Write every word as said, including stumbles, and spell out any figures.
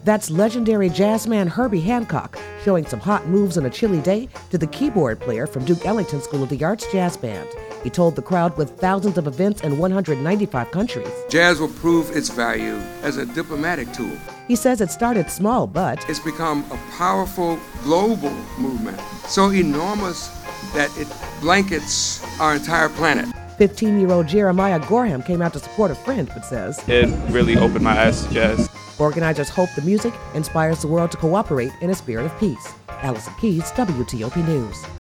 That's legendary jazzman Herbie Hancock showing some hot moves on a chilly day to the keyboard player from Duke Ellington School of the Arts Jazz Band. He told the crowd with thousands of events in one hundred ninety-five countries. Jazz will prove its value as a diplomatic tool. He says it started small, but it's become a powerful global movement, so enormous that it blankets our entire planet. fifteen-year-old Jeremiah Gorham came out to support a friend, but says it really opened my eyes to jazz. Organizers hope the music inspires the world to cooperate in a spirit of peace. Allison Keyes, W T O P News.